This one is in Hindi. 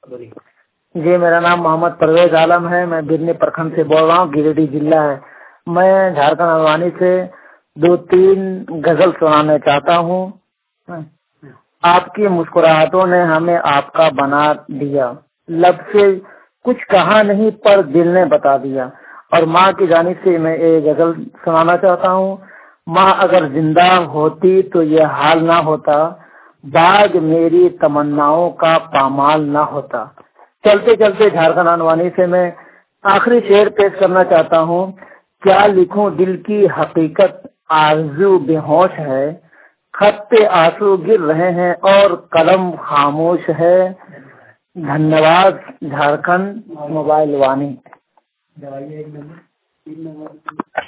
जी, मेरा नाम मोहम्मद परवेज आलम है। मैं बिरनी प्रखंड से बोल रहा हूँ, गिरिडीह जिला है। मैं झारखंड अडवाणी से 2-3 गजल सुनाने चाहता हूँ। आपकी मुस्कुराहटों ने हमें आपका बना दिया, लब से कुछ कहा नहीं पर दिल ने बता दिया। और माँ की जानिब से मैं ये गजल सुनाना चाहता हूँ। माँ अगर जिंदा होती तो ये हाल ना होता, बाग मेरी तमन्नाओं का पामाल ना होता। चलते चलते झारखंड अडवाणी से मैं आखिरी शेर पेश करना चाहता हूँ। क्या लिखूं दिल की हकीकत, आरज़ू बेहोश है, खत पे आंसू गिर रहे हैं और कलम खामोश है। धन्यवाद। झारखंड मोबाइल वाणी।